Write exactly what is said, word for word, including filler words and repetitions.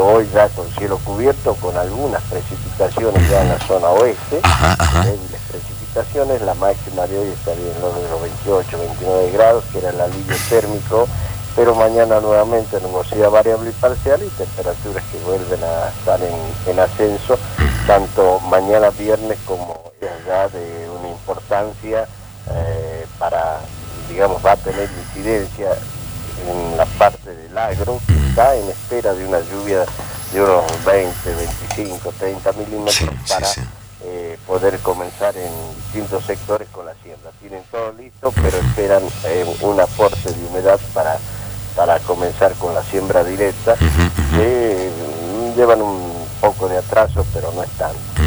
hoy ya con cielo cubierto, con algunas precipitaciones ya en la zona oeste, Ajá, ajá. débiles precipitaciones. La máxima de hoy estaría en los de los veintiocho, veintinueve grados, que era el alivio térmico, pero mañana nuevamente nubosidad variable y parcial y temperaturas que vuelven a estar en, en ascenso, tanto mañana viernes como ya de una importancia eh, para, digamos, va a tener incidencia en la parte del agro, que está en espera de una lluvia de unos veinte, veinticinco, treinta milímetros Sí, para sí, sí. eh, poder comenzar en distintos sectores con la siembra. Tienen todo listo, pero esperan eh, un aporte de humedad para, para comenzar con la siembra directa, que eh, llevan un poco de atraso, pero no es tanto.